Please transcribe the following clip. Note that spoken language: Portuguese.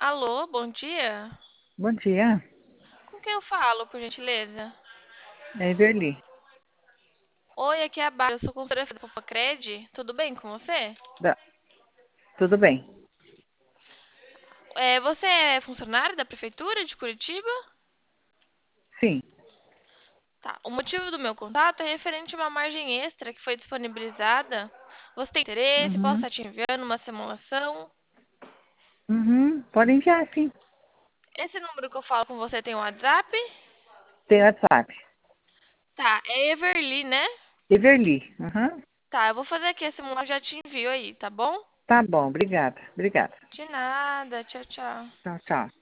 Alô, bom dia. Bom dia, Com quem eu falo, por gentileza? é Everly. Oi, aqui é a Bárbara, eu sou consultora da Popacred. Tudo bem com você? Da- Tudo bem? Você é funcionário da Prefeitura de Curitiba? Sim. Tá. O motivo do meu contato é referente a uma margem extra que foi disponibilizada. Você tem interesse? Posso Uhum. estar te enviando uma simulação? Uhum. Pode enviar, sim. Esse número que eu falo com você tem um WhatsApp? Tem WhatsApp. Tá, é Everly, né? Everly. Uhum. Tá, eu vou fazer aqui a simulação e já te envio aí, tá bom? Tá bom, obrigada. Obrigada. De nada, tchau, tchau. Tchau, tchau.